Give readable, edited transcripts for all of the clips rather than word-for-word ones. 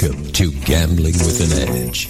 Welcome to Gambling with an Edge.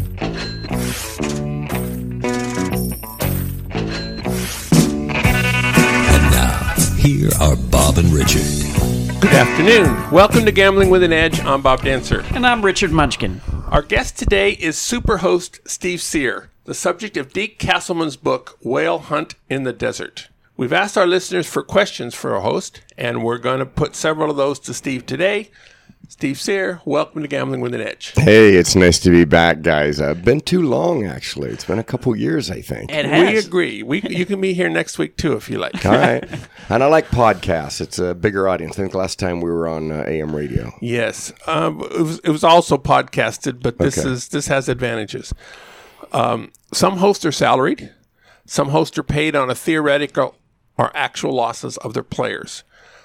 And now, here are Bob and Richard. Good afternoon. Welcome to Gambling with an Edge. I'm Bob Dancer. And I'm Richard Munchkin. Our guest today is superhost Steve Sear, the subject of Deke Castleman's book, Whale Hunt in the Desert. We've asked our listeners for questions for our host, and we're going to put several of those to Steve today. Steve Sear, welcome to Gambling with an Edge. Hey, it's nice to be back, guys. Been too long, actually. It's been a couple years, I think. It has. We agree. You can be here next week, too, if you like. All right. And I like podcasts. It's a bigger audience. I think last time we were on AM radio. Yes. It was also podcasted, but this has advantages. Some hosts are salaried. Some hosts are paid on a theoretical or actual losses of their players.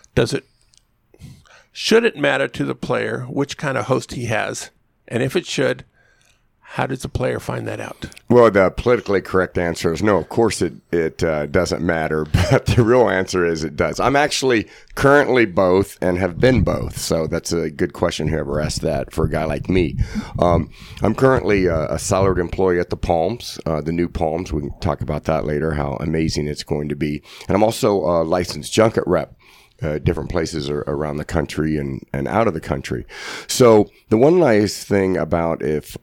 Should it matter to the player which kind of host he has? And if it should, how does the player find that out? Well, the politically correct answer is no, of course it doesn't matter. But the real answer is it does. I'm actually currently both and have been both. So that's a good question, whoever asked that, for a guy like me. I'm currently a salaried employee at the Palms, the new Palms. We can talk about that later, how amazing it's going to be. And I'm also a licensed junket rep. Different places around the country and out of the country. So the one nice thing about if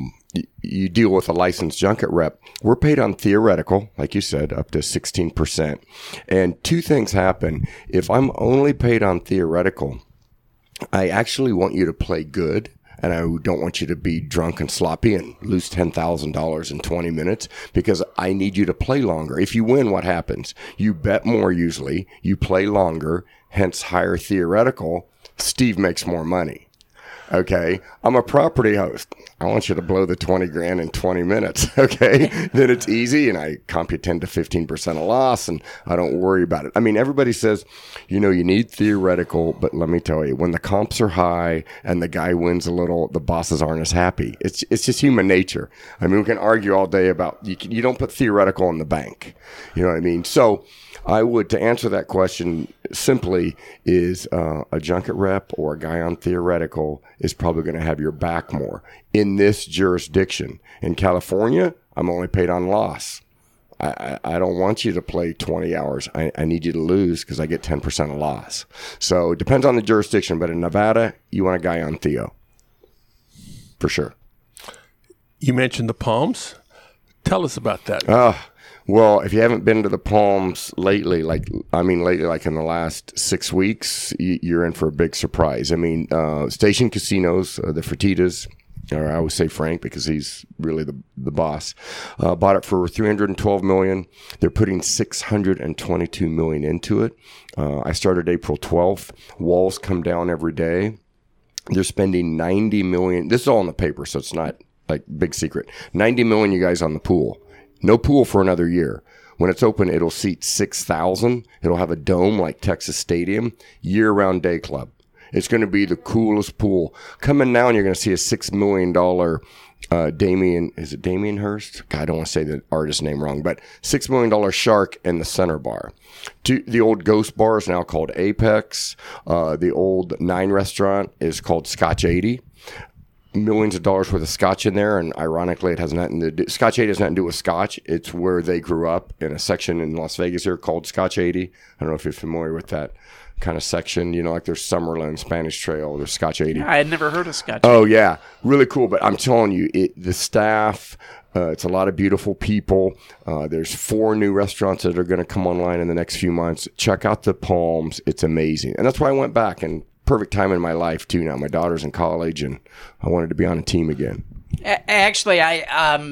you deal with a licensed junket rep, we're paid on theoretical, like you said, up to 16%. And two things happen. If I'm only paid on theoretical, I actually want you to play good. And I don't want you to be drunk and sloppy and lose $10,000 in 20 minutes because I need you to play longer. If you win, what happens? You bet more usually. You play longer, hence higher theoretical. Steve makes more money. Okay, I'm a property host. I want you to blow the 20 grand in 20 minutes. Okay, then it's easy and I compute 10 to 15% of loss and I don't worry about it. I mean, everybody says, you need theoretical, but let me tell you, when the comps are high and the guy wins a little, the bosses aren't as happy. It's just human nature. I mean, we can argue all day about you don't put theoretical in the bank. You know what I mean? So I would, to answer that question simply, is a junket rep or a guy on theoretical is probably going to have your back more. In this jurisdiction, in California, I'm only paid on loss. I don't want you to play 20 hours. I need you to lose because I get 10% of loss. So it depends on the jurisdiction, but in Nevada, you want a guy on Theo. For sure. You mentioned the Palms. Tell us about that. Well, if you haven't been to the Palms lately, like in the last 6 weeks, you're in for a big surprise. I mean, Station Casinos, the Fertittas, or I always say Frank because he's really the boss, bought it for $312 million. They're putting $622 million into it. I started April 12th. Walls come down every day. They're spending $90 million. This is all in the paper, so it's not like big secret. $90 million, you guys, on the pool. No pool for another year. When it's open, it'll seat 6,000. It'll have a dome like Texas Stadium, year-round day club. It's going to be the coolest pool. Coming now, and you're going to see a $6 million Damien Hirst? God, I don't want to say the artist name wrong, but $6 million shark in the center bar. The old Ghost Bar is now called Apex. The old Nine restaurant is called Scotch 80. Millions of dollars worth of scotch in there, and ironically, it has nothing to do. Scotch 80 has nothing to do with scotch. It's where they grew up in a section in Las Vegas here called Scotch 80. I don't know if you're familiar with that kind of section. Like there's Summerlin, Spanish Trail, there's Scotch 80. I had never heard of Scotch 80. Oh yeah, really cool. But I'm telling you, the staff. It's a lot of beautiful people. There's 4 new restaurants that are going to come online in the next few months. Check out the Palms. It's amazing, and that's why I went back and. Perfect time in my life too. Now my daughter's in college, and I wanted to be on a team again. Actually, I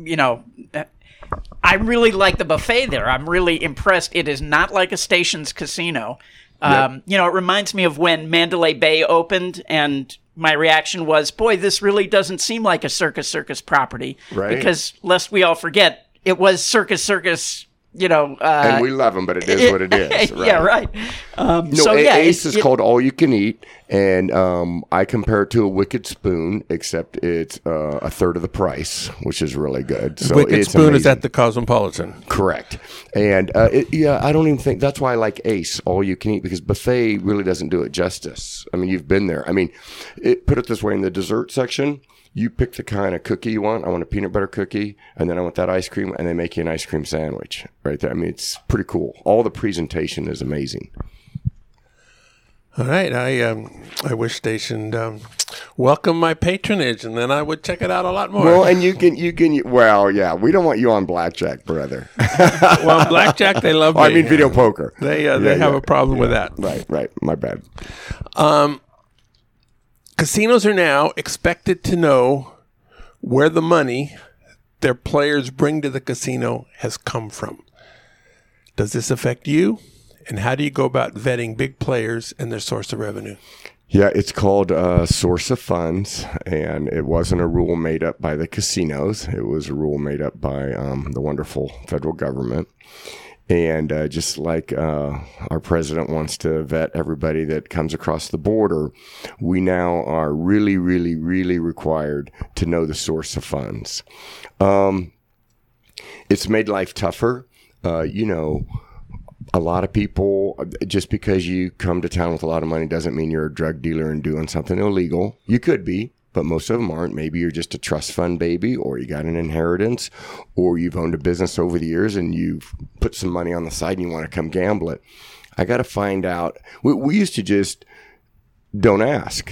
really like the buffet there. I'm really impressed. It is not like a Stations casino. Yep. It reminds me of when Mandalay Bay opened, and my reaction was, "Boy, this really doesn't seem like a Circus property." Right. Because lest we all forget, it was Circus and we love them, but it is what it is. Right? Yeah, right. Ace is called All You Can Eat, and I compare it to a Wicked Spoon, except it's a third of the price, which is really good. So Wicked Spoon amazing. is at the Cosmopolitan. Correct. And I don't even think that's why I like Ace, All You Can Eat, because buffet really doesn't do it justice. I mean, you've been there. I mean, put it this way, in the dessert section, you pick the kind of cookie you want. I want a peanut butter cookie, and then I want that ice cream, and they make you an ice cream sandwich right there. I mean, it's pretty cool. All the presentation is amazing. All right. I wish they should welcome my patronage, and then I would check it out a lot more. Well, and you can. Well, yeah, we don't want you on blackjack, brother. Well, blackjack, they love me. I mean, video poker. They have a problem with that. Right. My bad. Casinos are now expected to know where the money their players bring to the casino has come from. Does this affect you? And how do you go about vetting big players and their source of revenue? Yeah, it's called source of funds, and it wasn't a rule made up by the casinos. It was a rule made up by the wonderful federal government. And just like our president wants to vet everybody that comes across the border, we now are really, really, really required to know the source of funds. It's made life tougher. A lot of people, just because you come to town with a lot of money doesn't mean you're a drug dealer and doing something illegal. You could be, but most of them aren't. Maybe you're just a trust fund baby, or you got an inheritance, or you've owned a business over the years and you've put some money on the side and you want to come gamble it. I got to find out. We used to just don't ask.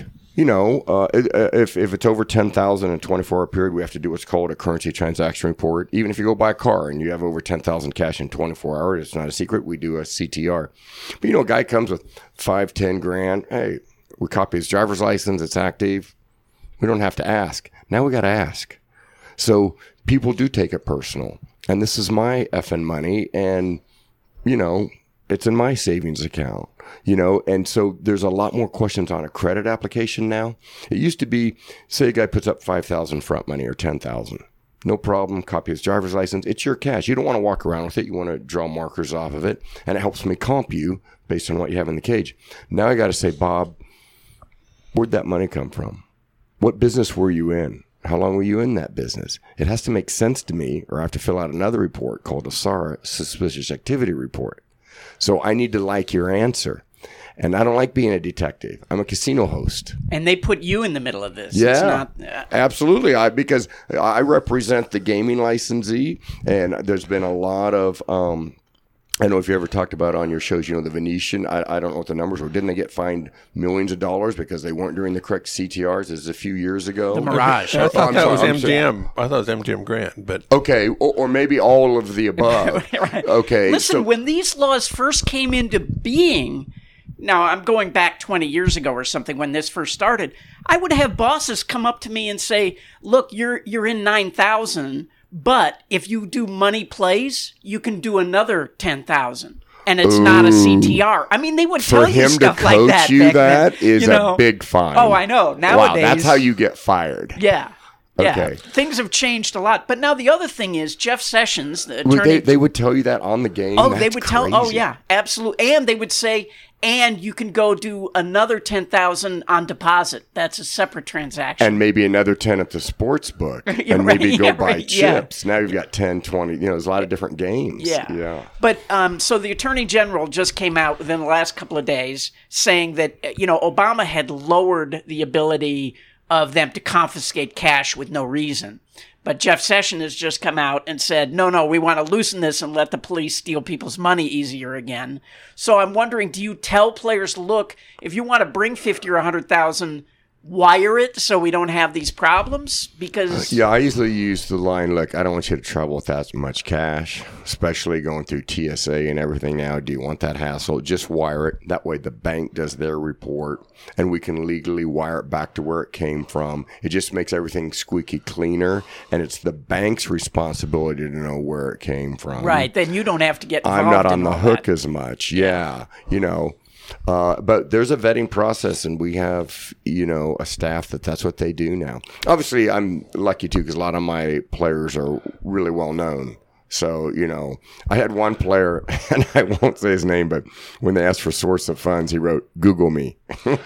If it's over 10,000 in a 24-hour period, we have to do what's called a currency transaction report. Even if you go buy a car and you have over 10,000 cash in 24 hours, it's not a secret. We do a CTR. But a guy comes with $5-10 grand. Hey, we copy his driver's license. It's active. We don't have to ask. Now we got to ask. So people do take it personal. And this is my effing money. And, it's in my savings account, and so there's a lot more questions on a credit application now. It used to be, say a guy puts up 5,000 front money or 10,000. No problem. Copy his driver's license. It's your cash. You don't want to walk around with it. You want to draw markers off of it. And it helps me comp you based on what you have in the cage. Now I got to say, Bob, where'd that money come from? What business were you in? How long were you in that business? It has to make sense to me, or I have to fill out another report called a SARA, Suspicious Activity Report. So I need to like your answer. And I don't like being a detective. I'm a casino host. And they put you in the middle of this. Yeah, absolutely. Because I represent the gaming licensee, and there's been a lot of I know if you ever talked about on your shows, the Venetian, I don't know what the numbers were. Didn't they get fined millions of dollars because they weren't doing the correct CTRs? This is a few years ago. The Mirage. I thought that was MGM. I thought it was MGM Grand. But okay, or maybe all of the above. Right. Okay. Listen, when these laws first came into being, now I'm going back 20 years ago or something when this first started, I would have bosses come up to me and say, look, you're in 9,000, but if you do money plays, you can do another 10,000. And it's not a CTR. I mean, they would tell you stuff like that. For him to coach you that is a big fine. Oh, I know. Nowadays. Wow, that's how you get fired. Yeah. Yeah. Okay. Things have changed a lot. But now the other thing is Jeff Sessions, the attorney. They would tell you that on the game? Oh, that's they would crazy. tell. Oh, yeah. Absolutely. And they would say, and you can go do another 10,000 on deposit. That's a separate transaction. And maybe another 10 at the sports book. And maybe go buy chips. Now you've got 10, 20. There's a lot of different games. Yeah. But so the Attorney General just came out within the last couple of days saying that, Obama had lowered the ability of them to confiscate cash with no reason. But Jeff Sessions has just come out and said, no, we want to loosen this and let the police steal people's money easier again. So I'm wondering, do you tell players, look, if you want to bring 50 or 100,000, wire it so we don't have these problems? Because I usually use the line, look, I don't want you to travel with that much cash, especially going through TSA and everything now. Do you want that hassle? Just wire it. That way the bank does their report and we can legally wire it back to where it came from. It just makes everything squeaky cleaner, and it's the bank's responsibility to know where it came from. Right. Then you don't have to get involved. I'm not on the hook as much. Yeah. But there's a vetting process, and we have, a staff that's what they do now. Obviously, I'm lucky, too, because a lot of my players are really well known. So, I had one player, and I won't say his name, but when they asked for source of funds, he wrote, Google me.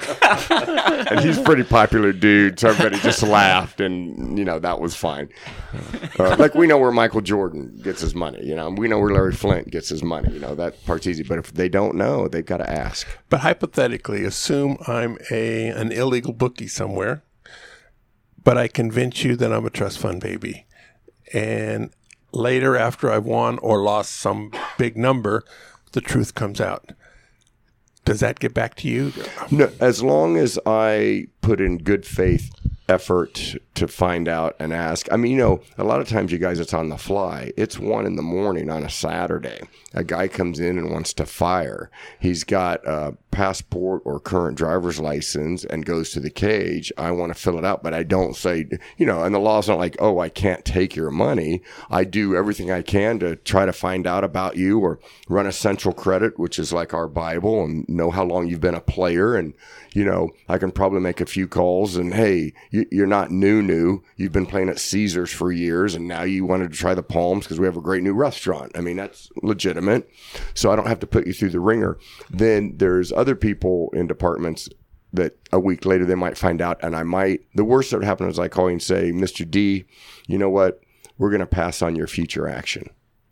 And he's a pretty popular dude, so everybody just laughed, and, that was fine. Like we know where Michael Jordan gets his money, we know where Larry Flint gets his money, that part's easy. But if they don't know, they've got to ask. But hypothetically, assume I'm an illegal bookie somewhere, but I convince you that I'm a trust fund baby. And later, after I've won or lost some big number, the truth comes out. Does that get back to you? No, as long as I put in good faith effort to find out and ask. I mean, a lot of times you guys, it's on the fly. It's 1 a.m. on a Saturday. A guy comes in and wants to fire. He's got a passport or current driver's license and goes to the cage. I want to fill it out, but I don't say, and the law's not like, oh, I can't take your money. I do everything I can to try to find out about you or run a central credit, which is like our Bible, and know how long you've been a player. And, I can probably make a few calls and, hey, you're not new. You've been playing at Caesars for years, and now you wanted to try the Palms because we have a great new restaurant. I mean, that's legitimate. So I don't have to put you through the ringer. Then there's other people in departments that a week later they might find out, and the worst that would happen is I call you and say, Mr. D, you know what? We're going to pass on your future action.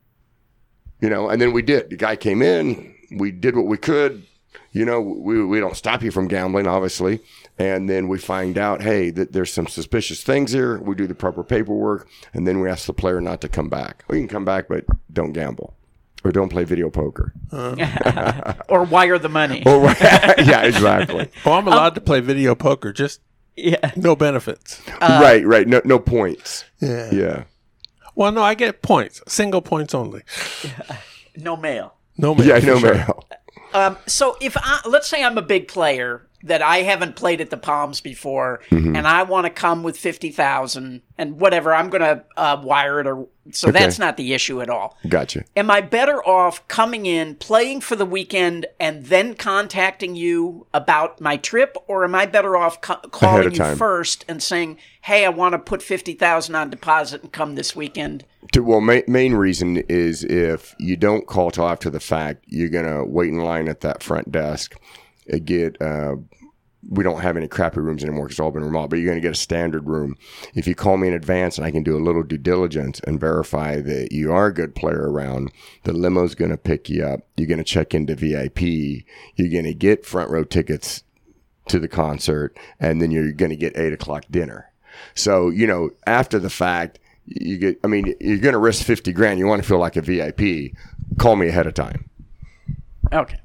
And then we did. The guy came in, we did what we could. We don't stop you from gambling, obviously. And then we find out, hey, that there's some suspicious things here. We do the proper paperwork, and then we ask the player not to come back. Well, you can come back, but don't gamble. Or don't play video poker. Or wire the money. Yeah, exactly. Oh, I'm allowed to play video poker, just no benefits. Right. No points. Yeah. Well, no, I get points. Single points only. No mail. No mail. Yeah, no mail. So let's say I'm a big player that I haven't played at the Palms before, and I want to come with 50,000 and whatever, I'm going to wire it. So that's not the issue at all. Gotcha. Am I better off coming in, playing for the weekend, and then contacting you about my trip, or am I better off calling you first and saying, hey, I want to put 50,000 on deposit and come this weekend? Well, main reason is if you don't call till after the fact, you're going to wait in line at that front desk. We don't have any crappy rooms anymore because it's all been remodeled, but you're going to get a standard room. If you call me in advance and I can do a little due diligence and verify that you are a good player around, the limo's going to pick you up. You're going to check into VIP. You're going to get front row tickets to the concert, and then you're going to get 8 o'clock dinner. So, after the fact, you're going to risk 50 grand. You want to feel like a VIP. Call me ahead of time. Okay.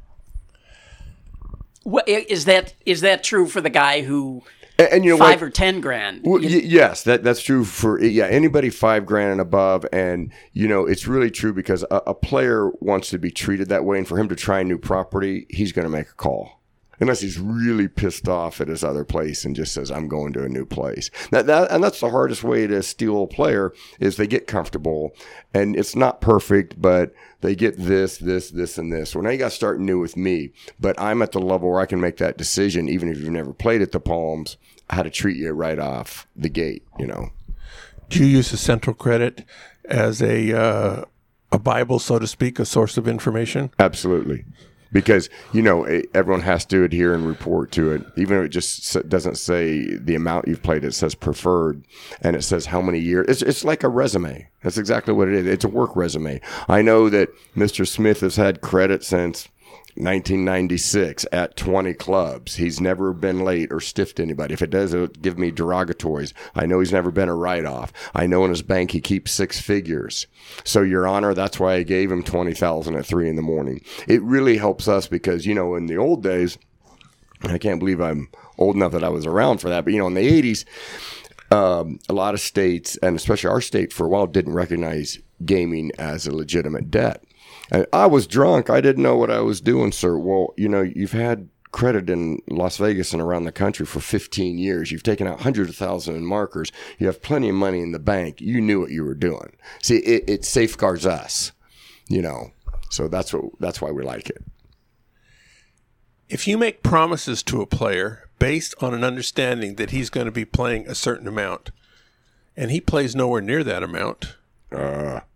What, is that true for the guy who and 5 or 10 grand? Well, yes, that's true for anybody 5 grand and above. And it's really true because a player wants to be treated that way, and for him to try a new property, he's going to make a call. Unless he's really pissed off at his other place and just says, I'm going to a new place. And that's the hardest way to steal a player is they get comfortable. And it's not perfect, but they get this, and this. Well, now you got to start new with me. But I'm at the level where I can make that decision, even if you've never played at the Palms, how to treat you right off the gate, Do you use the central credit as a Bible, so to speak, a source of information? Absolutely. Because, everyone has to adhere and report to it. Even if it just doesn't say the amount you've played, it says preferred, and it says how many years. It's like a resume. That's exactly what it is. It's a work resume. I know that Mr. Smith has had credit since 1996 at 20 clubs. He's never been late or stiffed anybody. If it does, it'll give me derogatories. I know he's never been a write-off. I know in his bank he keeps 6 figures. So, Your Honor, that's why I gave him $20,000 at 3 a.m. It really helps us because, in the old days, I can't believe I'm old enough that I was around for that, but, in the 80s, a lot of states, and especially our state for a while, didn't recognize gaming as a legitimate debt. I was drunk. I didn't know what I was doing, sir. Well, you've had credit in Las Vegas and around the country for 15 years. You've taken out hundreds of thousands in markers. You have plenty of money in the bank. You knew what you were doing. See, it safeguards us, So that's why we like it. If you make promises to a player based on an understanding that he's going to be playing a certain amount, and he plays nowhere near that amount,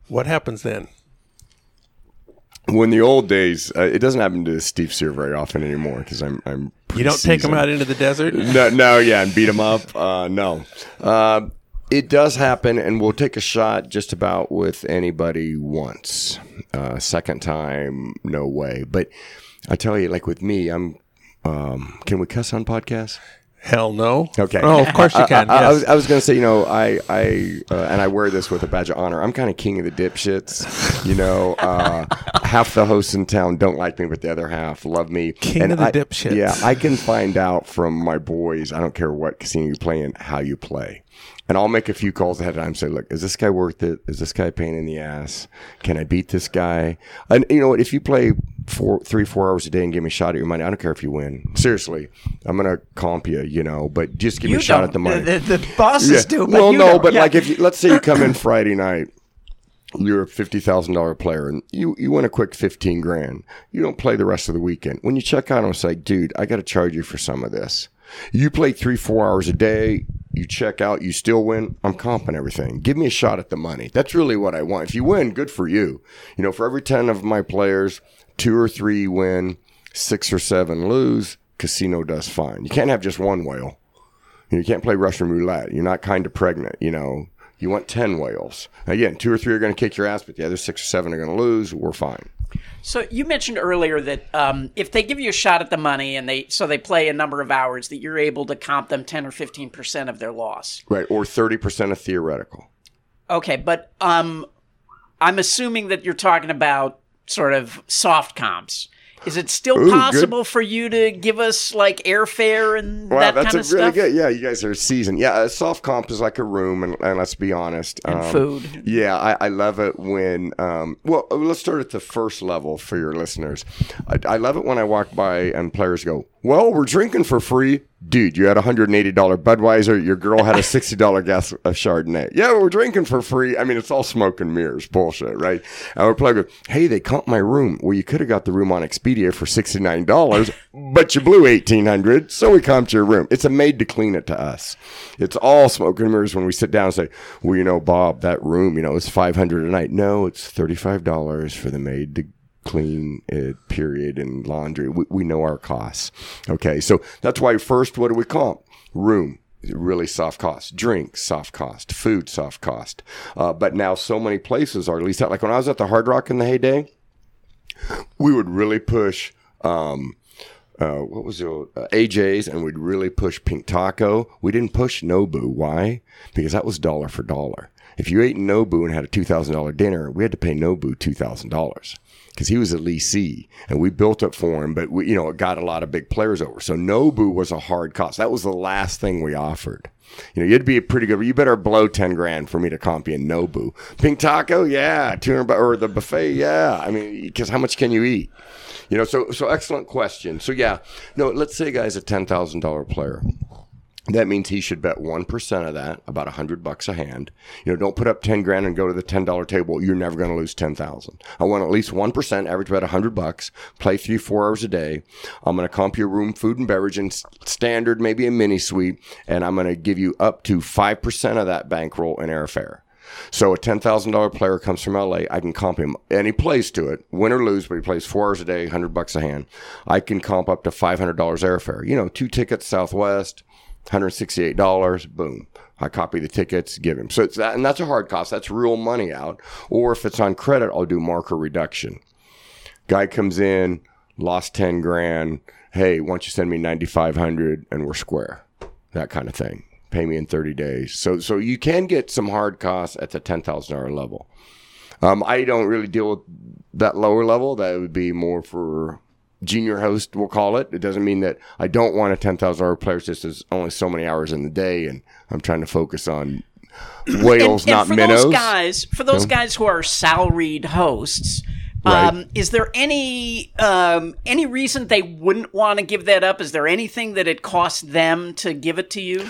What happens then? When the old days, it doesn't happen to Steve Sear very often anymore because I'm You don't take them out into the desert? No, yeah, and beat them up. No. It does happen, and we'll take a shot just about with anybody once. Second time, no way. But I tell you, like with me, I'm. Can we cuss on podcasts? Hell no. Okay. Oh, of course you can. Yes. I was going to say, and I wear this with a badge of honor. I'm kind of king of the dipshits. Half the hosts in town don't like me, but the other half love me. King of the dipshits. Yeah, I can find out from my boys, I don't care what casino you play in, how you play. And I'll make a few calls ahead of time and say, look, is this guy worth it? Is this guy a pain in the ass? Can I beat this guy? And you know what? If you play 3-4 hours a day and give me a shot at your money, I don't care if you win. Seriously, I'm going to comp you, but just give me a shot at the money. The bosses do. But well, you no, don't. but Yeah. like let's say you come in Friday night, you're a $50,000 player and you win a quick $15,000. You don't play the rest of the weekend. When you check out, I'm like, dude, I got to charge you for some of this. You play 3-4 hours a day, you check out, you still win, I'm comping everything. Give me a shot at the money. That's really what I want. If you win, good for you. For every 10 of my players, 2 or 3 win, 6 or 7 lose, casino does fine. You can't have just one whale. You can't play Russian roulette. You're not kind of pregnant, You want 10 whales. Again, 2 or 3 are going to kick your ass, but the other 6 or 7 are going to lose. We're fine. So you mentioned earlier that if they give you a shot at the money and they play a number of hours, that you're able to comp them 10 or 15% of their loss. Right, or 30% of theoretical. Okay, but I'm assuming that you're talking about sort of soft comps. Is it still possible for you to give us like airfare and that kind of stuff? Really good. Yeah, you guys are seasoned. Yeah, a soft comp is like a room, and let's be honest. And food. Yeah, I love it when. Well, let's start at the first level for your listeners. I love it when I walk by and players go, "Well, we're drinking for free." Dude, you had a $180 Budweiser. Your girl had a $60 glass of Chardonnay. Yeah, we're drinking for free. I mean, it's all smoke and mirrors bullshit, right? And our player goes, hey, they comped my room. Well, you could have got the room on Expedia for $69, but you blew $1,800, so we comped your room. It's a maid to clean it to us. It's all smoke and mirrors when we sit down and say, well, Bob, that room, it's $500 a night. No, it's $35 for the maid to clean it, period, and laundry. We know our costs. Okay, so that's why first, what do we comp? Room, really soft cost. Drink, soft cost. Food, soft cost. But now so many places are, at least like when I was at the Hard Rock in the heyday, we would really push AJ's, and we'd really push Pink Taco. We didn't push Nobu. Why? Because that was dollar for dollar. If you ate Nobu and had a $2,000 dinner, we had to pay Nobu $2,000. Because he was a leasee, and we built it for him, but we, it got a lot of big players over. So Nobu was a hard cost. That was the last thing we offered. You had to be a pretty good. You better blow $10,000 for me to comp you in Nobu. Pink Taco, yeah, $200, or the buffet, yeah. I mean, because how much can you eat? So excellent question. So yeah, no, let's say a guy's a $10,000 player. That means he should bet 1% of that, about $100 a hand. Don't put up $10,000 and go to the $10 table. You're never going to lose $10,000. I want at least 1%, average bet $100. Play 3-4 hours a day. I'm going to comp your room, food, and beverage, and standard, maybe a mini suite, and I'm going to give you up to 5% of that bankroll in airfare. So a $10,000 player comes from LA. I can comp him, and he plays to it, win or lose, but he plays 4 hours a day, $100 a hand. I can comp up to $500 airfare. 2 tickets Southwest. $168, boom. I copy the tickets, give him. So it's that, and that's a hard cost. That's real money out. Or if it's on credit, I'll do marker reduction. Guy comes in, lost $10,000. Hey, why don't you send me $9,500 and we're square? That kind of thing. Pay me in 30 days. So you can get some hard costs at the $10,000 level. I don't really deal with that lower level. That would be more for junior host, we'll call it. It doesn't mean that I don't want a $10,000 player. It's just there's only so many hours in the day, and I'm trying to focus on whales, not minnows. For those guys who are salaried hosts, right. Is there any reason they wouldn't want to give that up? Is there anything that it costs them to give it to you?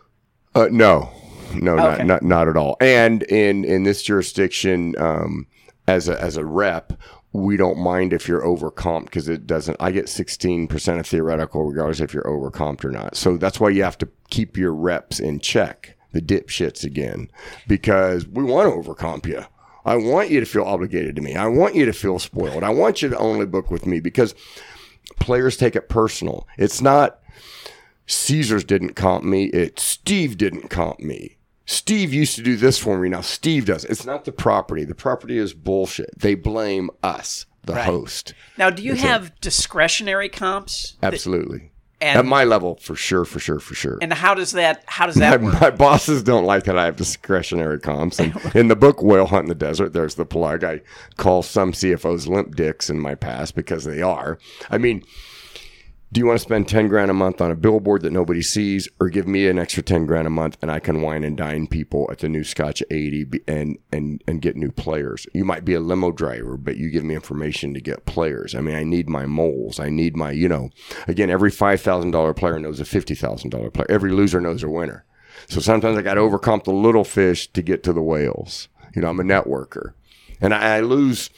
No, okay. not at all. And in this jurisdiction, as a rep, we don't mind if you're overcomped because it doesn't. I get 16% of theoretical regardless if you're overcomped or not. So that's why you have to keep your reps in check, the dipshits again, because we want to overcomp you. I want you to feel obligated to me. I want you to feel spoiled. I want you to only book with me because players take it personal. It's not Caesars didn't comp me. It's Steve didn't comp me. Steve used to do this for me. Now Steve does. It's not the property. The property is bullshit. They blame us, the host. Now, do you have discretionary comps? Absolutely. And, at my level, for sure. And how does that work? My bosses don't like that I have discretionary comps. And in the book Whale Hunt in the Desert, there's the plug. I call some CFOs limp dicks in my past because they are. I mean, do you want to spend $10,000 a month on a billboard that nobody sees, or give me an extra $10,000 a month and I can wine and dine people at the new Scotch 80 and get new players? You might be a limo driver, but you give me information to get players. I mean, I need my moles. I need my, again, every $5,000 player knows a $50,000 player. Every loser knows a winner. So sometimes I got to overcomp the little fish to get to the whales. I'm a networker, and I lose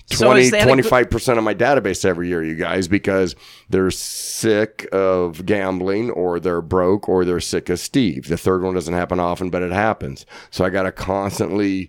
25% of my database every year, you guys, because they're sick of gambling, or they're broke, or they're sick of Steve. The third one doesn't happen often, but it happens. So I got to constantly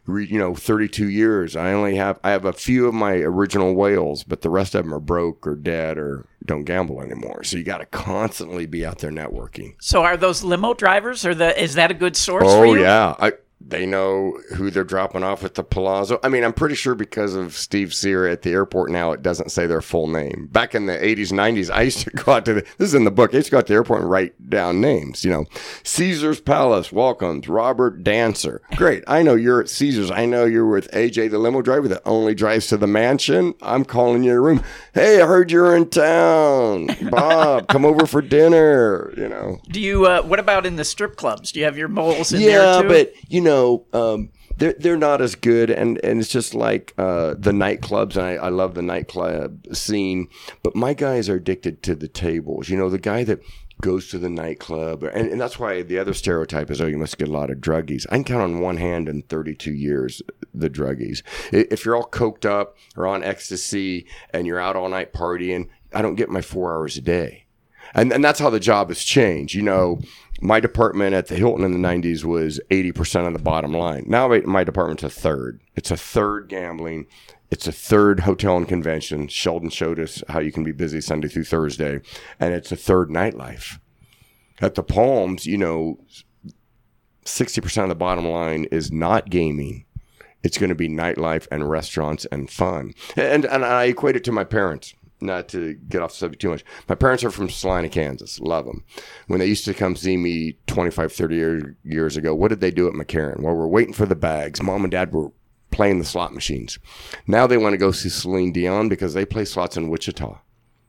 32 years. I have a few of my original whales, but the rest of them are broke or dead or don't gamble anymore. So you got to constantly be out there networking. So are those limo drivers, is that a good source for you? Oh, yeah. They know who they're dropping off at the Palazzo. I mean, I'm pretty sure because of Steve Sear at the airport now, it doesn't say their full name. Back in the 80s, 90s, I used to go out to this is in the book, I used to go out to the airport and write down names, Caesar's Palace, welcomes Robert Dancer. Great. I know you're at Caesar's. I know you're with AJ, the limo driver that only drives to the mansion. I'm calling you a room. Hey, I heard you're in town. Bob, come over for dinner, Do you, what about in the strip clubs? Do you have your moles in there too? Yeah, but, they're not as good, and it's just like the nightclubs, and I love the nightclub scene, but my guys are addicted to the tables. The guy that goes to the nightclub, and that's why the other stereotype is, you must get a lot of druggies. I can count on one hand in 32 years the druggies. If you're all coked up or on ecstasy and you're out all night partying, I don't get my 4 hours a day. And that's how the job has changed. My department at the Hilton in the 90s was 80% of the bottom line. Now my department's a third. It's a third gambling. It's a third hotel and convention. Sheldon showed us how you can be busy Sunday through Thursday. And it's a third nightlife. At the Palms, 60% of the bottom line is not gaming. It's going to be nightlife and restaurants and fun. And I equate it to my parents. Not to get off the subject too much. My parents are from Salina, Kansas. Love them. When they used to come see me 25, 30 years ago, what did they do at McCarran? Well, we're waiting for the bags. Mom and Dad were playing the slot machines. Now they want to go see Celine Dion because they play slots in Wichita.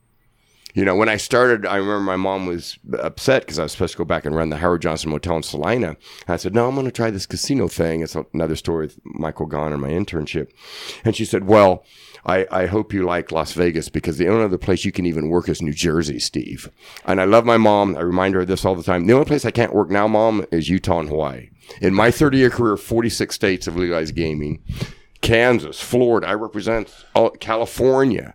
When I started, I remember my mom was upset because I was supposed to go back and run the Howard Johnson Motel in Salina. And I said, no, I'm going to try this casino thing. It's another story with Michael Gahn and my internship. And she said, well, I hope you like Las Vegas because the only other place you can even work is New Jersey, Steve. And I love my mom. I remind her of this all the time. The only place I can't work now, Mom, is Utah and Hawaii. In my 30-year career, 46 states have legalized gaming. Kansas, Florida, I represent California,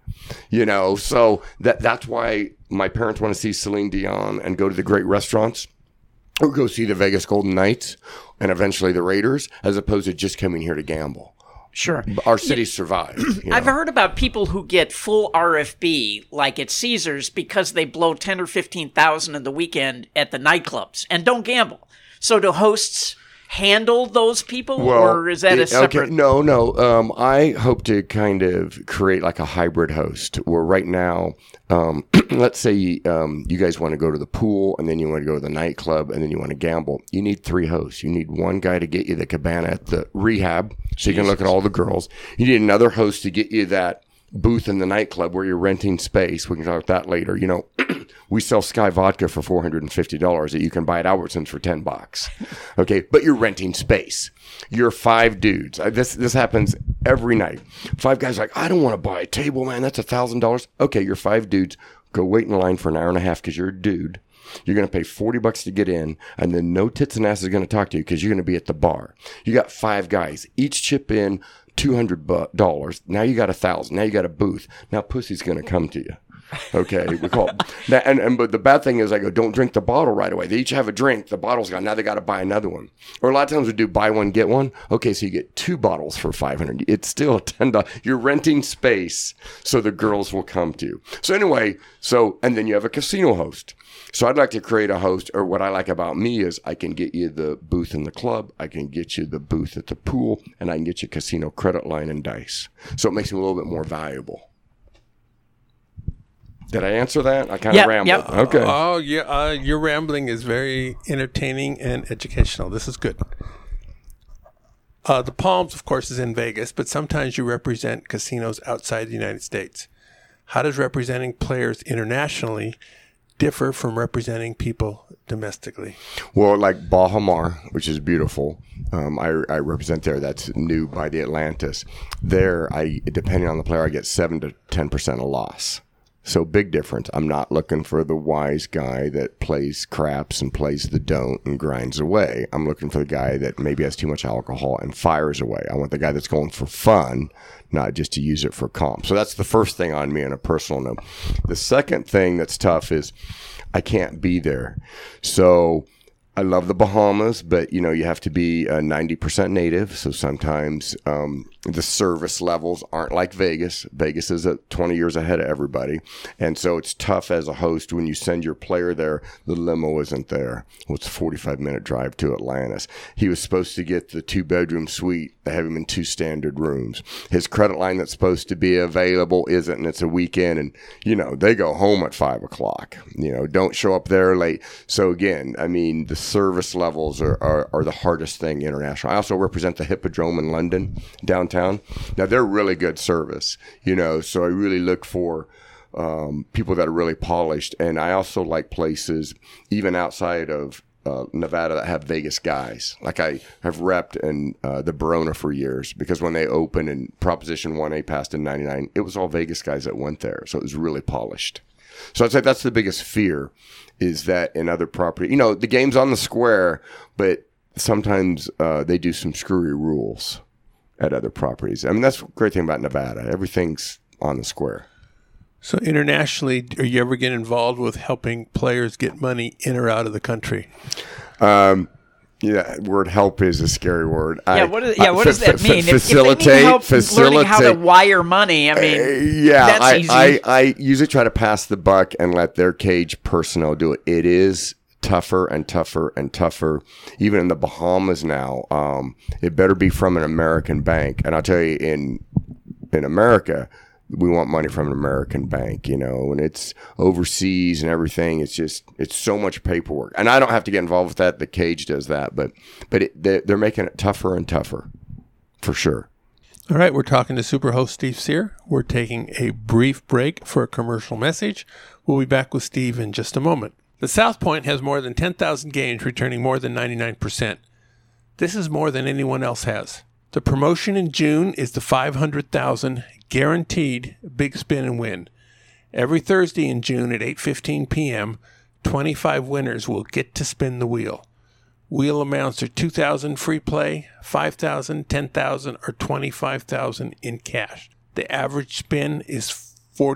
so that's why my parents want to see Celine Dion and go to the great restaurants or go see the Vegas Golden Knights and eventually the Raiders, as opposed to just coming here to gamble. Sure. Our city survived. I've heard about people who get full RFB, like at Caesars, because they blow 10 or 15,000 in the weekend at the nightclubs and don't gamble. So do hosts handle those people, or is that a separate? Okay. No. I hope to kind of create like a hybrid host where right now, let's say you guys want to go to the pool and then you want to go to the nightclub and then you want to gamble. You need 3 hosts. You need one guy to get you the cabana at the rehab so you can look at all the girls. You need another host to get you that booth in the nightclub where you're renting space. We can talk about that later. We sell Sky vodka for $450 that you can buy at Albertsons for $10. Okay, but you're renting space. You're 5 dudes. This happens every night. 5 guys are like, I don't want to buy a table, man. That's $1,000. Okay, you're 5 dudes. Go wait in line for an hour and a half because you're a dude. You're going to pay $40 to get in, and then no tits and ass is going to talk to you because you're going to be at the bar. You got 5 guys. Each chip in $200. Now you got $1,000. Now you got a booth. Now pussy's going to come to you. Okay, we call it that, but the bad thing is I go, don't drink the bottle right away. They each have a drink. The bottle's gone. Now they got to buy another one. Or a lot of times we do buy one get one. Okay, so you get 2 bottles for $500. It's still $10. You're renting space, so the girls will come to you. So anyway, and then you have a casino host. So I'd like to create a host, or what I like about me is I can get you the booth in the club, I can get you the booth at the pool, and I can get you casino credit line and dice. So it makes me a little bit more valuable. Did I answer that? I kind of rambled. Yep. Okay. Oh, yeah. Your rambling is very entertaining and educational. This is good. The Palms, of course, is in Vegas, but sometimes you represent casinos outside the United States. How does representing players internationally differ from representing people domestically? Well, like Baha Mar, which is beautiful, I represent there. That's new by the Atlantis. There, depending on the player, I get 7 to 10% a loss. So big difference. I'm not looking for the wise guy that plays craps and plays the don't and grinds away. I'm looking for the guy that maybe has too much alcohol and fires away. I want the guy that's going for fun, not just to use it for comp. So that's the first thing on me on a personal note. The second thing that's tough is I can't be there. So I love the Bahamas, but you have to be 90% native. So sometimes the service levels aren't like Vegas. Vegas is at 20 years ahead of everybody. And so it's tough as a host when you send your player there, the limo isn't there. Well, it's a 45-minute drive to Atlantis. He was supposed to get the 2-bedroom suite. They have him in 2 standard rooms. His credit line that's supposed to be available isn't, and it's a weekend. And, they go home at 5 o'clock. Don't show up there late. So again, I mean, the service levels are the hardest thing international. I also represent the Hippodrome in London, downtown. Now, they're really good service, so I really look for people that are really polished. And I also like places, even outside of Nevada, that have Vegas guys. Like I have repped in the Barona for years, because when they opened and Proposition 1A passed in 99, it was all Vegas guys that went there. So it was really polished. So I'd say that's the biggest fear, is that in other property, the game's on the square, but sometimes they do some screwy rules at other properties. I mean, that's the great thing about Nevada. Everything's on the square. So internationally, are you ever get involved with helping players get money in or out of the country? Yeah, word help is a scary word. What does that mean? Facilitate, if they need help learning how to wire money, I mean, that's easy. I usually try to pass the buck and let their cage personnel do it. It is tougher and tougher and tougher. Even in the Bahamas now, it better be from an American bank. And I'll tell you, in America, we want money from an American bank, and it's overseas and everything. It's so much paperwork. And I don't have to get involved with that. The cage does that. But they're making it tougher and tougher, for sure. All right, we're talking to Superhost Steve Sear. We're taking a brief break for a commercial message. We'll be back with Steve in just a moment. The South Point has more than 10,000 games, returning more than 99%. This is more than anyone else has. The promotion in June is the $500,000 guaranteed big spin and win. Every Thursday in June at 8:15 p.m., 25 winners will get to spin the wheel. Wheel amounts are $2,000 free play, $5,000, $10,000, or $25,000 in cash. The average spin is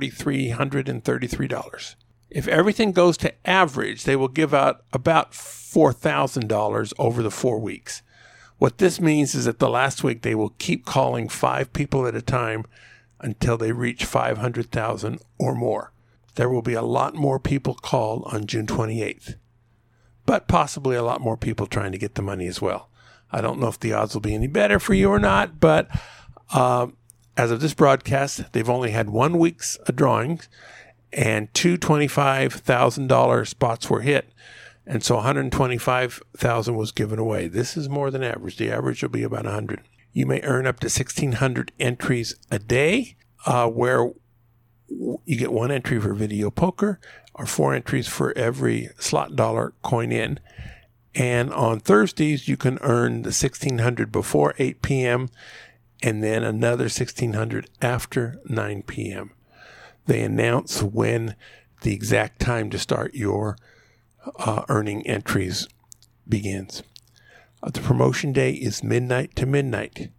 $4,333. If everything goes to average, they will give out about $4,000 over the 4 weeks. What this means is that the last week they will keep calling 5 people at a time until they reach $500,000 or more. There will be a lot more people called on June 28th, but possibly a lot more people trying to get the money as well. I don't know if the odds will be any better for you or not, but as of this broadcast, they've only had 1 week's drawings, and 2 $25,000 spots were hit. And so $125,000 was given away. This is more than average. The average will be about 100. You may earn up to 1,600 entries a day, where you get 1 entry for video poker, or 4 entries for every slot dollar coin in. And on Thursdays, you can earn the 1,600 before 8 p.m. and then another 1,600 after 9 p.m. They announce when the exact time to start your earning entries begins. The promotion day is midnight to midnight.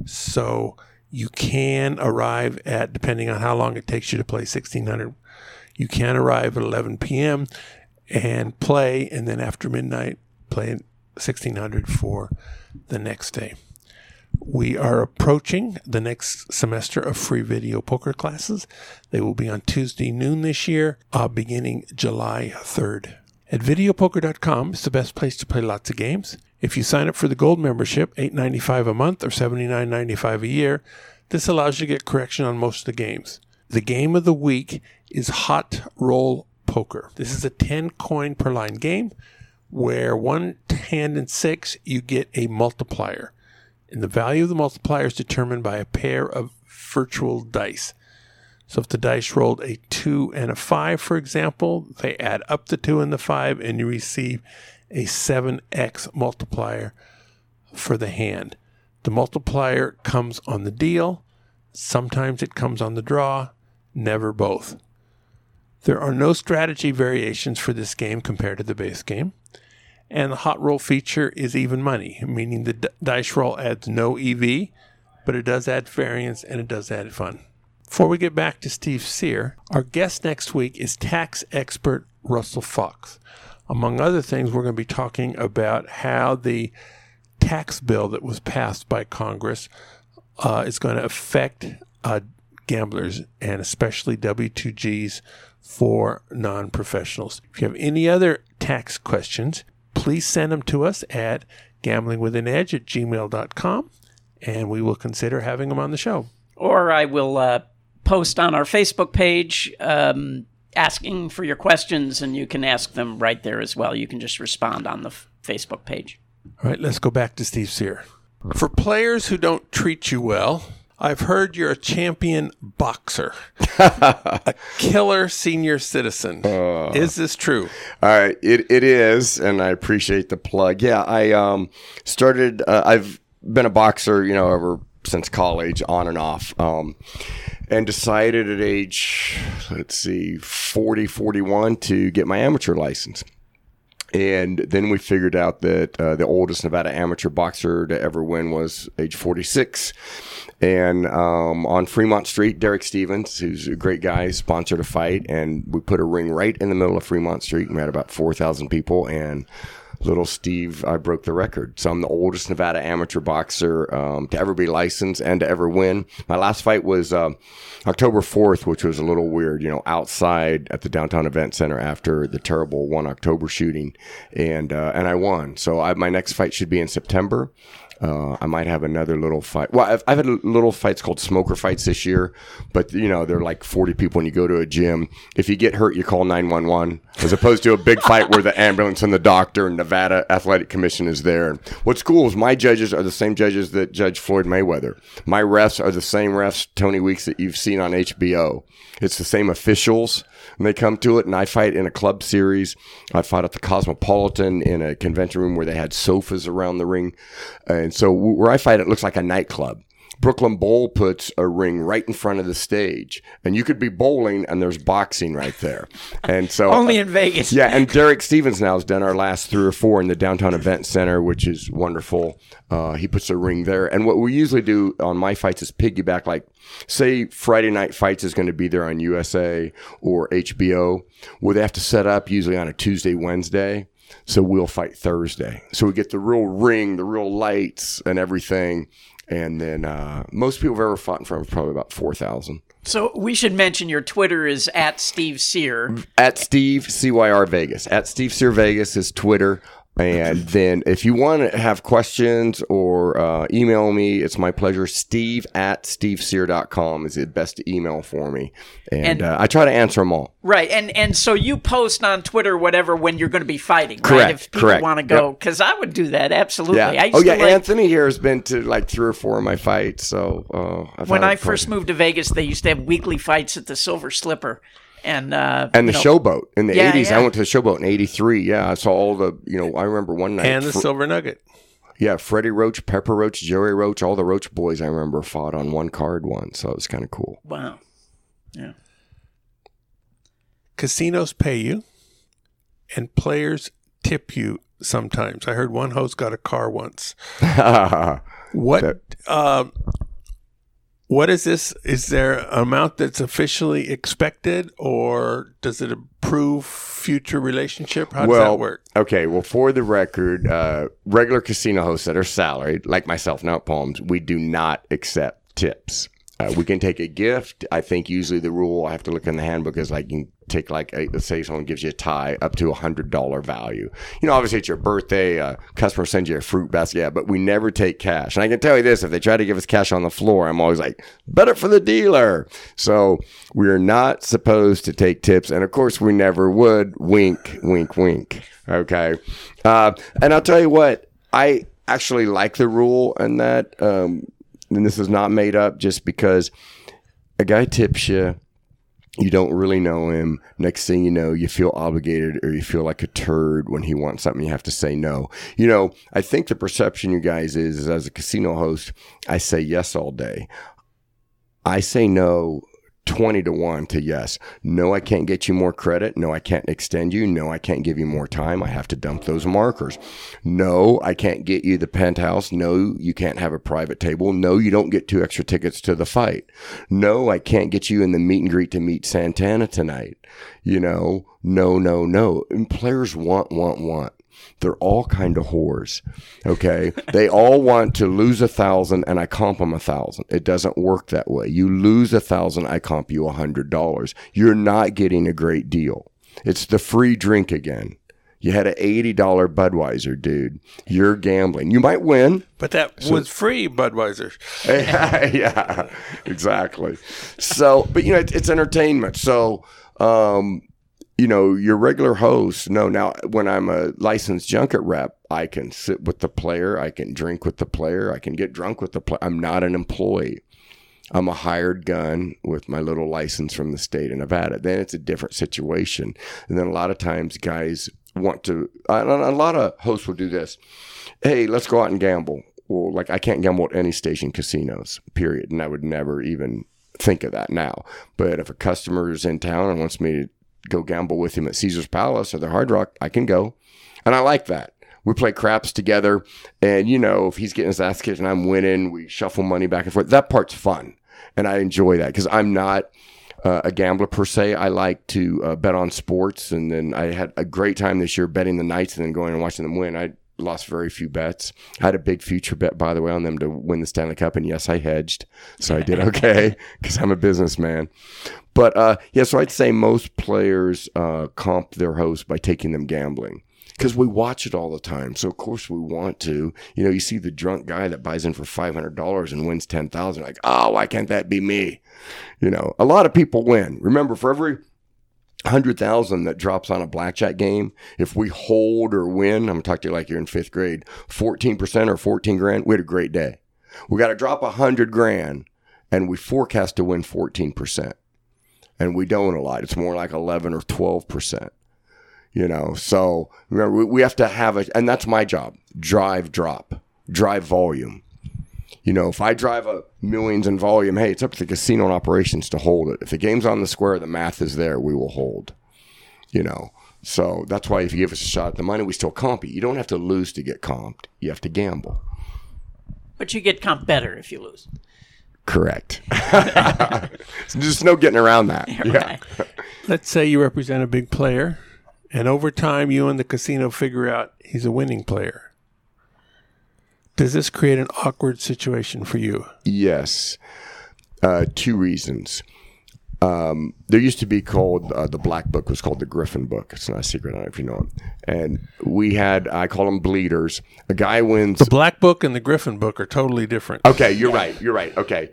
So you can arrive at, depending on how long it takes you to play 1,600, You can arrive at 11 p.m. and play, and then after midnight, play at 1600 for the next day. We are approaching the next semester of free video poker classes. They will be on Tuesday noon this year, beginning July 3rd. At videopoker.com is the best place to play lots of games. If you sign up for the gold membership, $8.95 a month or $79.95 a year, this allows you to get correction on most of the games. The game of the week is Hot Roll Poker. This is a 10 coin per line game where one hand in 6, you get a multiplier. And the value of the multiplier is determined by a pair of virtual dice. So if the dice rolled a 2 and a 5, for example, they add up the 2 and the 5, and you receive a 7x multiplier for the hand. The multiplier comes on the deal. Sometimes it comes on the draw, never both. There are no strategy variations for this game compared to the base game. And the hot roll feature is even money, meaning the dice roll adds no EV, but it does add variance and it does add fun. Before we get back to Steve Sear, our guest next week is tax expert Russell Fox. Among other things, we're going to be talking about how the tax bill that was passed by Congress is going to affect gamblers, and especially W-2Gs for non-professionals. If you have any other tax questions, please send them to us at gamblingwithanedge@gmail.com, and we will consider having them on the show. Or I will post on our Facebook page asking for your questions, and you can ask them right there as well. You can just respond on the Facebook page. All right, let's go back to Steve Sear. For players who don't treat you well, I've heard you're a champion boxer, a killer senior citizen. Is this true? It is, and I appreciate the plug. Yeah, I started. I've been a boxer, ever since college, on and off, and decided at age, 41 to get my amateur license. And then we figured out that the oldest Nevada amateur boxer to ever win was age 46. And on Fremont Street, Derek Stevens, who's a great guy, sponsored a fight. And we put a ring right in the middle of Fremont Street. We had about 4,000 people. And little Steve, I broke the record. So I'm the oldest Nevada amateur boxer to ever be licensed and to ever win. My last fight was October 4th, which was a little weird, outside at the Downtown Event Center after the terrible 1 October shooting. And I won. So my next fight should be in September. I might have another little fight. Well, I've had little fights called smoker fights this year, but they're like 40 people when you go to a gym. If you get hurt, you call 911, as opposed to a big fight where the ambulance and the doctor and Nevada Athletic Commission is there. And what's cool is my judges are the same judges that judge Floyd Mayweather. My refs are the same refs, Tony Weeks, that you've seen on HBO. It's the same officials, and they come to it, and I fight in a club series. I fought at the Cosmopolitan in a convention room where they had sofas around the ring. And so where I fight, it looks like a nightclub. Brooklyn Bowl puts a ring right in front of the stage, and you could be bowling and there's boxing right there. And so only in Vegas. Yeah. And Derek Stevens now has done our last 3 or 4 in the Downtown Event Center, which is wonderful. He puts a ring there. And what we usually do on my fights is piggyback, like say Friday Night Fights is going to be there on USA or HBO, where they have to set up usually on a Tuesday, Wednesday. So we'll fight Thursday. So we get the real ring, the real lights and everything. And then most people have ever fought in front of probably about 4,000. So we should mention your Twitter is at Steve Sear. At Steve, CYR Vegas. At Steve Sear Vegas is Twitter. And then if you want to have questions or email me, it's my pleasure. Steve@stevesear.com is the best email for me. And I try to answer them all. Right. And so you post on Twitter whatever when you're going to be fighting, correct, right? If people want to go. Because I would do that, absolutely. Yeah. Anthony here has been to like 3 or 4 of my fights. So when I first moved to Vegas, they used to have weekly fights at the Silver Slipper. And the Showboat in the 80s. Yeah. I went to the Showboat in 83. Yeah, I saw all the, I remember one night. And the Silver Nugget. Yeah, Freddie Roach, Pepper Roach, Jerry Roach, all the Roach boys I remember fought on one card once. So it was kind of cool. Wow. Yeah. Casinos pay you, and players tip you sometimes. I heard one host got a car once. What what is this? Is there an amount that's officially expected, or does it improve future relationship? How does that work? Okay, well, for the record, regular casino hosts that are salaried, like myself now at Palms, we do not accept tips. We can take a gift. I think usually the rule, I have to look in the handbook, is like you can take let's say someone gives you a tie up to $100 value. Obviously it's your birthday, a customer sends you a fruit basket, yeah, but we never take cash. And I can tell you this, if they try to give us cash on the floor, I'm always like, better for the dealer. So we're not supposed to take tips. And of course we never would. Wink, wink, wink. Okay. And I'll tell you what, I actually like the rule and that, and this is not made up, just because a guy tips you, you don't really know him. Next thing you know, you feel obligated or you feel like a turd when he wants something. You have to say no. I think the perception, you guys, is as a casino host, I say yes all day. I say no 20-1 to yes. No, I can't get you more credit. No, I can't extend you. No, I can't give you more time. I have to dump those markers. No, I can't get you the penthouse. No, you can't have a private table. No, you don't get 2 extra tickets to the fight. No, I can't get you in the meet and greet to meet Santana tonight. No. And players want. They're all kind of whores. Okay. They all want to lose 1,000 and I comp them 1,000. It doesn't work that way. You lose 1,000, I comp you $100. You're not getting a great deal. It's the free drink again. You had an $80 Budweiser, dude. You're gambling. You might win. But that was free Budweiser. Yeah, exactly. So, but it's entertainment. So, your regular host, no. Now, when I'm a licensed junket rep, I can sit with the player. I can drink with the player. I can get drunk with the player. I'm not an employee. I'm a hired gun with my little license from the state of Nevada. Then it's a different situation. And then a lot of times guys want to, a lot of hosts will do this. Hey, let's go out and gamble. Well, like I can't gamble at any station casinos, period. And I would never even think of that now. But if a customer is in town and wants me to go gamble with him at Caesar's Palace or the Hard Rock, I can go. And I like that. We play craps together. And, if he's getting his ass kicked and I'm winning, we shuffle money back and forth. That part's fun. And I enjoy that because I'm not a gambler per se. I like to bet on sports. And then I had a great time this year betting the Knights and then going and watching them win. I lost very few bets. I had a big future bet, by the way, on them to win the Stanley Cup. And yes, I hedged. So I did okay because I'm a businessman. But so I'd say most players comp their host by taking them gambling because we watch it all the time. So, of course, we want to. You see the drunk guy that buys in for $500 and wins $10,000. Like, oh, why can't that be me? A lot of people win. Remember, for every 100,000 that drops on a blackjack game, if we hold or win, I'm talking to you like you're in 5th grade, 14% or 14 grand, we had a great day. We got to drop 100 grand and we forecast to win 14%. And we don't a lot. It's more like 11 or 12%. So remember, we have to have and that's my job. Drive volume. If I drive a millions in volume, hey, it's up to the casino and operations to hold it. If the game's on the square, the math is there, we will hold. So that's why if you give us a shot at the money, we still comp you. You don't have to lose to get comped. You have to gamble. But you get comped better if you lose. Correct. There's no getting around that. Right. Yeah. Let's say you represent a big player, and over time you and the casino figure out he's a winning player. Does this create an awkward situation for you? Yes. 2 reasons. There used to be called, the black book was called the Griffin book. It's not a secret, I don't know if you know it. And we had, I call them bleeders. A guy wins. The black book and the Griffin book are totally different. Okay, you're right. Okay.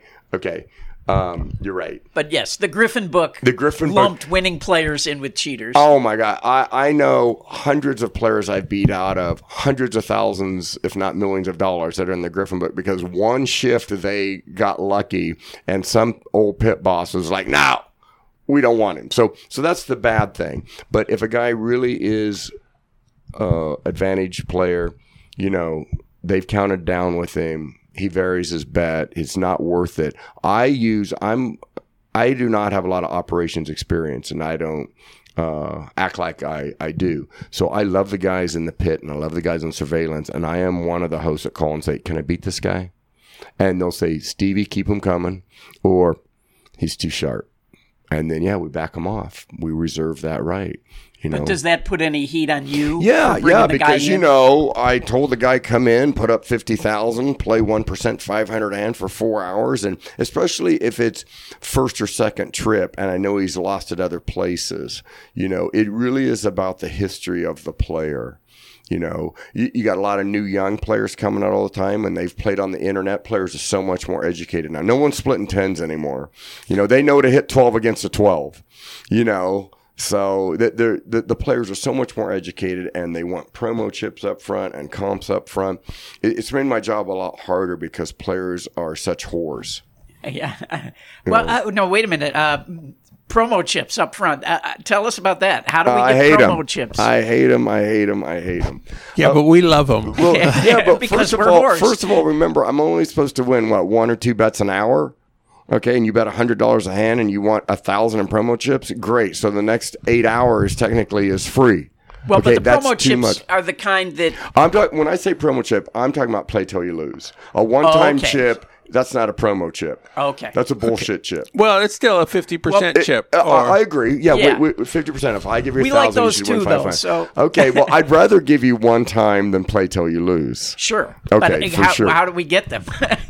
You're right. But yes, the Griffin book lumped winning players in with cheaters. Oh my God. I know hundreds of players I've beat out of hundreds of thousands, if not millions of dollars that are in the Griffin book because one shift they got lucky and some old pit boss was like, no, we don't want him. So that's the bad thing. But if a guy really is advantage player, they've counted down with him. He varies his bet. It's not worth it. I do not have a lot of operations experience, and I don't act like I do. So I love the guys in the pit, and I love the guys on surveillance, and I am one of the hosts that call and say, can I beat this guy? and they'll say, Stevie, keep him coming, or he's too sharp. And then, we back him off. We reserve that right. But does that put any heat on you? Yeah, because, in? I told the guy, come in, put up 50,000, play 1%, 500 and for 4 hours. And especially if it's first or second trip, and I know he's lost at other places, it really is about the history of the player. You got a lot of new young players coming out all the time, and they've played on the internet. Players are so much more educated now. No one's splitting 10s anymore. They know to hit 12 against a 12, So the players are so much more educated, and they want promo chips up front and comps up front. It's made my job a lot harder because players are such whores. Yeah. Well, no, wait a minute. Promo chips up front. Tell us about that. How do we get promo chips? I hate them. Yeah, but we love them. Well, but because first of all, remember, I'm only supposed to win, 1 or 2 bets an hour? Okay, and you bet $100 a hand and you want 1,000 in promo chips? Great. So the next 8 hours technically is free. Well, okay, but the promo chips are the kind that... when I say promo chip, I'm talking about play till you lose. A one-time chip... That's not a promo chip. Okay. That's a bullshit chip. Well, it's still a 50% chip. I agree. Yeah. 50%. If I give you 1,000, like those you should win 500. So. Okay. Well, I'd rather give you one time than play till you lose. Sure. Okay. But how do we get them?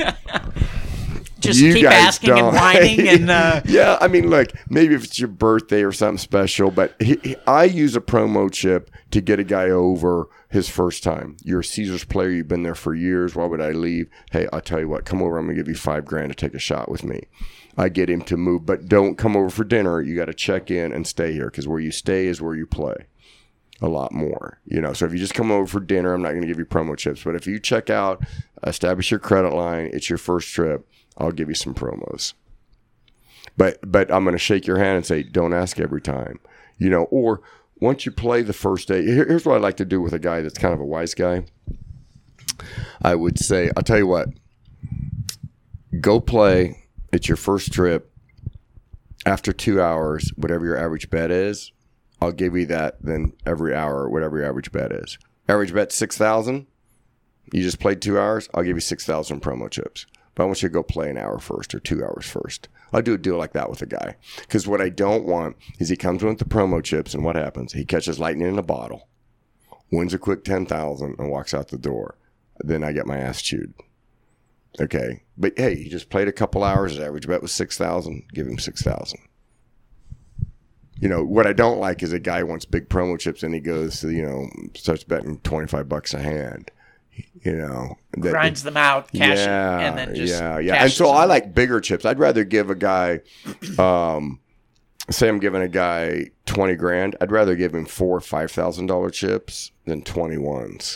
Just keep asking and whining and. Yeah. I mean, look, maybe if it's your birthday or something special, but I use a promo chip to get a guy over his first time. You're a Caesars player. You've been there for years. Why would I leave? Hey, I'll tell you what. Come over. I'm going to give you $5,000 to take a shot with me. I get him to move, but don't come over for dinner. You got to check in and stay here because where you stay is where you play a lot more. So if you just come over for dinner, I'm not going to give you promo chips. But if you check out, establish your credit line, it's your first trip, I'll give you some promos. But I'm going to shake your hand and say, don't ask every time. Or once you play the first day, here's what I like to do with a guy that's kind of a wise guy. I would say, I'll tell you what, go play. It's your first trip. After 2 hours, whatever your average bet is, I'll give you that then every hour, whatever your average bet is. Average bet 6,000. You just played 2 hours, I'll give you 6,000 promo chips. But I want you to go play an hour first or 2 hours first. I'll do a deal like that with a guy. Because what I don't want is he comes in with the promo chips, and what happens? He catches lightning in a bottle, wins a quick 10,000, and walks out the door. Then I get my ass chewed. Okay? But hey, he just played a couple hours. His average bet was 6,000. Give him 6,000. What I don't like is a guy wants big promo chips, and he goes to, starts betting $25 a hand. Grinds them out, cash it, and then just And so I like bigger chips. I'd rather give a guy, say I'm giving a guy $20,000. I'd rather give him 4 $5,000 chips than 21s.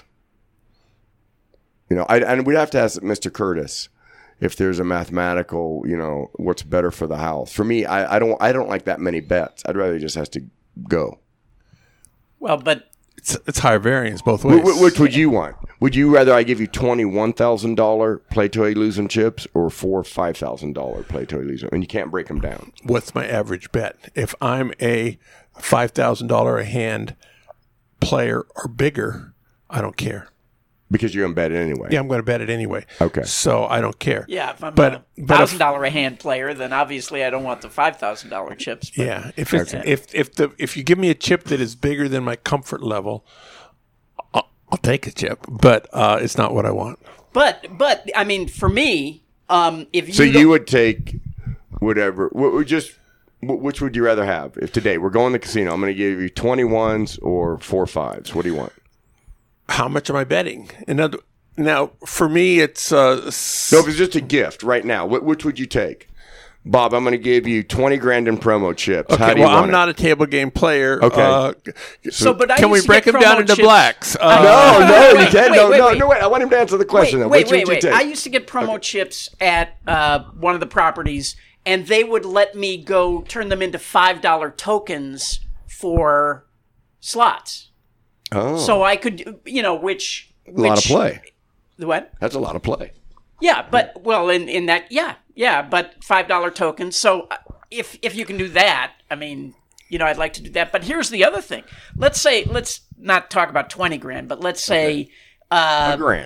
And we'd have to ask Mr. Curtis if there's a mathematical, what's better for the house. For me, I don't like that many bets. I'd rather he just has to go. Well, but it's higher variance both ways. Which would you want? Would you rather I give you $21,000 play till you lose them chips or 4 $5,000 play till you lose them? And you can't break them down. What's my average bet? If I'm a $5,000 a hand player or bigger, I don't care. Because you're going to bet it anyway. Yeah, I'm going to bet it anyway. Okay. So I don't care. Yeah, if I'm a $1,000 a hand player, then obviously I don't want the $5,000 chips. But yeah, if you give me a chip that is bigger than my comfort level, I'll take a chip, but it's not what I want. But I mean, for me, if you so you would take whatever. Which would you rather have? If today we're going to the casino, I'm going to give you 21s or 4 5s. What do you want? How much am I betting? Now, for me, it's no. If it's just a gift right now, which would you take? Bob, I'm going to give you $20,000 in promo chips. Okay, How do you want I'm not a table game player. Okay. But can we break them down into blacks? No, you can't. No, wait. I want him to answer the question. Wait. I used to get promo chips at one of the properties, and they would let me go turn them into $5 tokens for slots. Oh. So I could, which a lot of play. What? That's a lot of play. Yeah, but in that, but $5 tokens. So if you can do that, I mean, I'd like to do that. But here's the other thing. Let's not talk about $20,000, but let's say $1,000.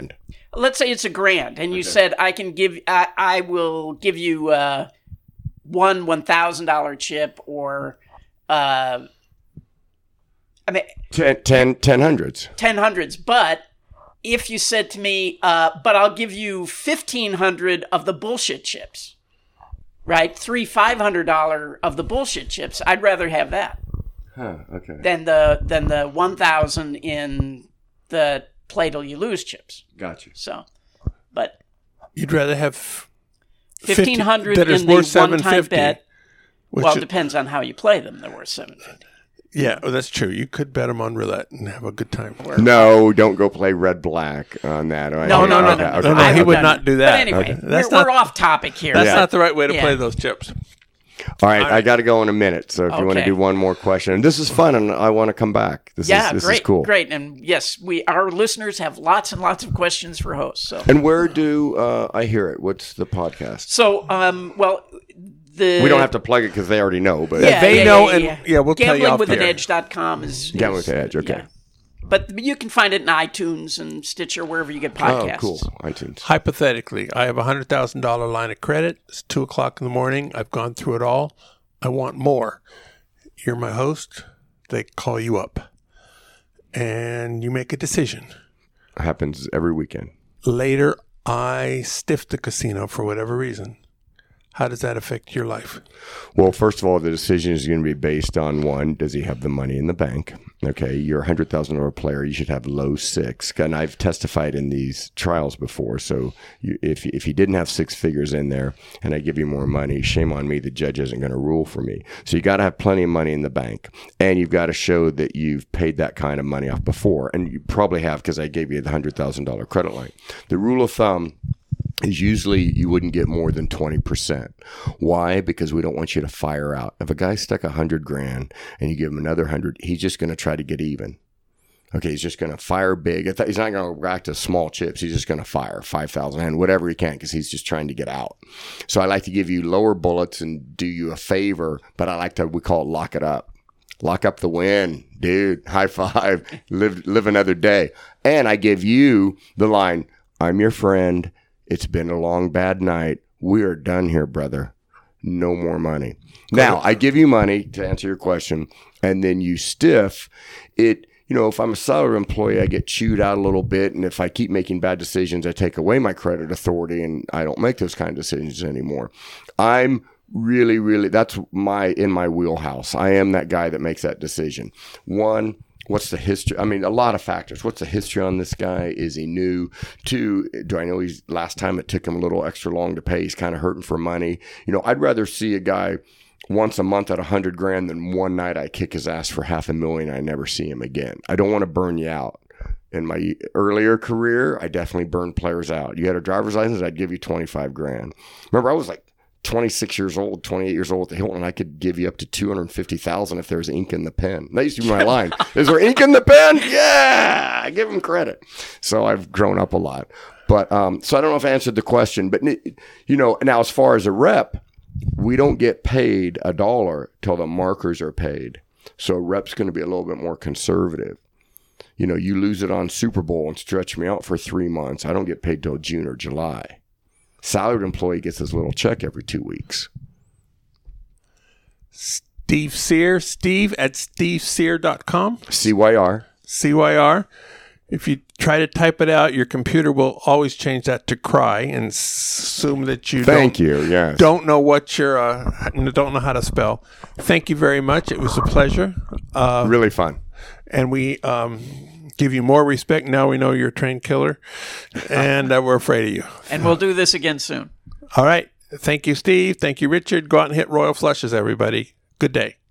let's say it's $1,000, and you said I will give you one $1,000 chip, or I mean 10 hundreds. 10 hundreds. But if you said to me, but I'll give you 1,500 of the bullshit chips, right? $300, $500 of the bullshit chips. I'd rather have that. Okay. Than the 1,000 in the play till you lose chips. Gotcha. So, but You'd rather have 1,500 that is in the worth one-time $750. bet. which Well, it is- depends on how you play them. They're worth $750. Yeah, well, that's true. You could bet them on roulette and have a good time. No, don't go play red black on that. No. No, he would I've not done- do that. But anyway, Okay. That's we're not- off topic here. That's Yeah. not the right way to Yeah. play those chips. All right, I got to go in a minute. So if you want to Okay. do one more question, and this is fun, and I want to come back. This Great, is cool. great. And yes, our listeners have lots and lots of questions for hosts. So, And where do I hear it? What's the podcast? the We don't have to plug it because they already know. But They know, and we'll tell you off the air. GamblingWithAnEdge.com is Gambling with an Edge, okay. yeah. But you can find it in iTunes and Stitcher, wherever you get oh, podcasts. cool, iTunes. Hypothetically, I have a $100,000 line of credit. It's 2:00 in the morning. I've gone through it all. I want more. You're my host. They call you up, and you make a decision. Happens every weekend. Later, I stiff the casino for whatever reason. How does that affect your life? Well, first of all, the decision is going to be based on one, does he have the money in the bank? Okay, you're a $100,000 player. You should have low six. And I've testified in these trials before. So if he didn't have six figures in there and I give you more money, shame on me. The judge isn't going to rule for me. So you got to have plenty of money in the bank. And you've got to show that you've paid that kind of money off before. And you probably have because I gave you the $100,000 credit line. The rule of thumb is usually you wouldn't get more than 20%. Why? Because we don't want you to fire out. If a guy stuck $100,000 and you give him another 100, he's just going to try to get even. Okay, he's just going to fire big. He's not going to go back to small chips. He's just going to fire 5,000 and whatever he can because he's just trying to get out. So I like to give you lower bullets and do you a favor, but I like to, we call it lock it up. Lock up the win, dude. High five. Live another day. And I give you the line, I'm your friend. It's been a long, bad night. We are done here, brother. No more money. Now, I give you money to answer your question, and then you stiff it. You know, if I'm a salary employee, I get chewed out a little bit. And if I keep making bad decisions, I take away my credit authority and I don't make those kind of decisions anymore. I'm really, that's in my wheelhouse. I am that guy that makes that decision. One, what's the history? I mean, a lot of factors. What's the history on this guy? Is he new? Two, do I know he's last time it took him a little extra long to pay? He's kind of hurting for money. You know, I'd rather see a guy once a month at $100,000 than one night I kick his ass for $500,000 and I never see him again. I don't want to burn you out. In my earlier career, I definitely burned players out. You had a driver's license, I'd give you $25,000. Remember, I was like 26 years old, 28 years old at the Hilton, and I could give you up to $250,000 if there's ink in the pen. That used to be my line. Is there ink in the pen? Yeah, I give him credit. So I've grown up a lot. But so I don't know if I answered the question, but you know, now as far as a rep, we don't get paid $1 till the markers are paid. So a rep's going to be a little bit more conservative. You know, you lose it on Super Bowl and stretch me out for 3 months. I don't get paid till June or July. Salaried employee gets his little check every 2 weeks. Steve Sear, Steve at stevesear.com. CYR. CYR. If you try to type it out, your computer will always change that to cry and assume that you Yes. don't know what you're don't know how to spell. Thank you very much. It was a pleasure. Really fun. And we give you more respect. Now we know you're a trained killer, and we're afraid of you. And we'll do this again soon. All right. Thank you, Steve. Thank you, Richard. Go out and hit royal flushes, everybody. Good day.